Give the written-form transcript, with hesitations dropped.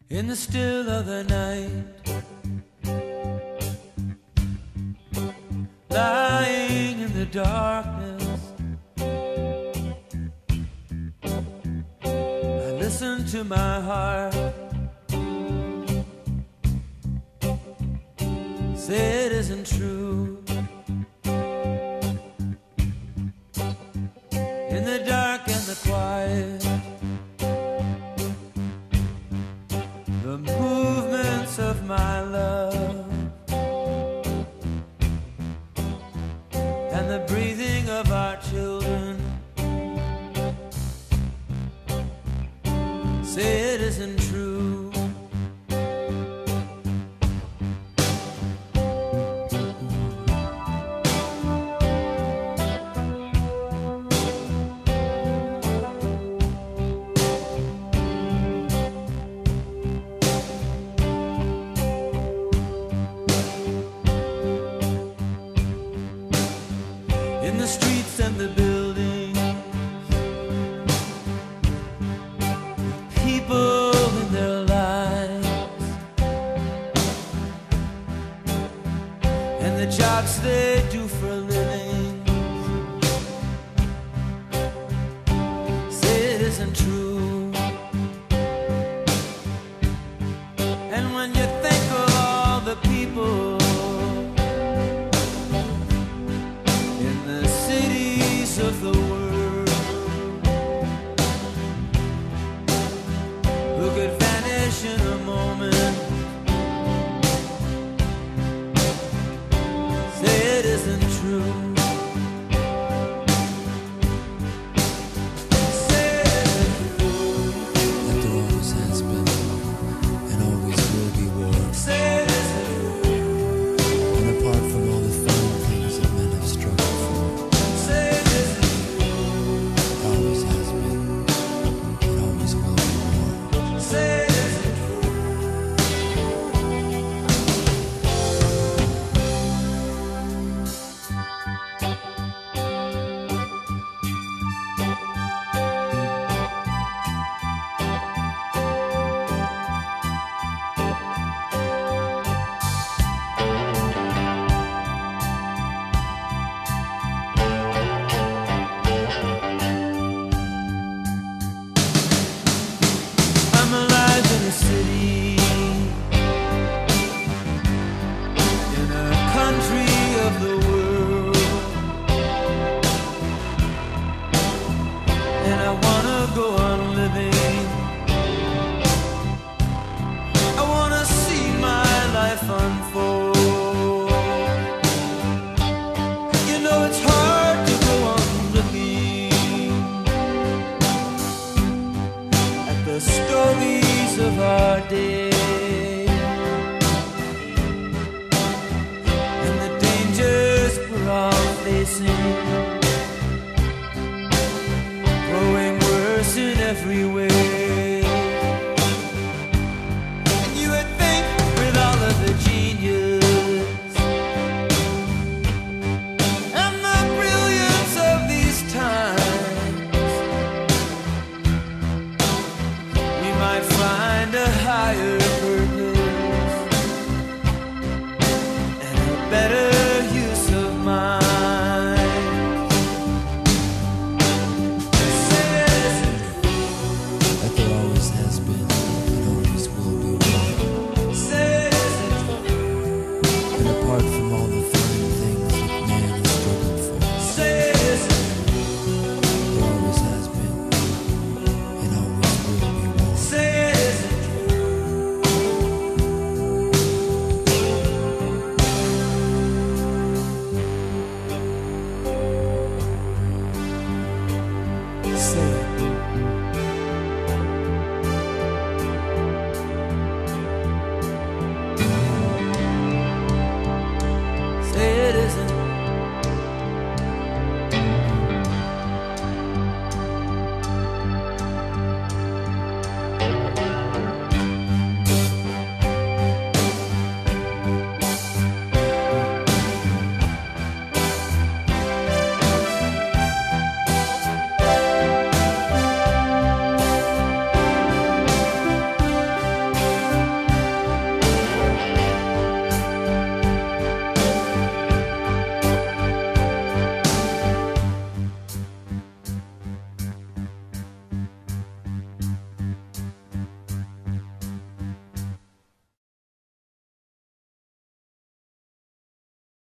In the still of the night, lying in the darkness, I listen to my heart say it isn't true. In the dark and the quiet, the movements of my love and the breathing of our children say it isn't true. In the streets and the buildings, people in their lives, and the jobs they do for a living, say it isn't true. And when you think of all the people of the world who could vanish in a moment, say it isn't true. Say it isn't true. That there always has been and always will be war. Say it isn't true. And apart from all the fine things that men have struggled for, Say it isn't always has been and always will be war. Say it isn't true. I'm alive in a city, in a country of the world, and I wanna go on living. I wanna see my life unfold. You know it's hard to go on looking at the stories of our day and the dangers we're all facing, growing worse in every way.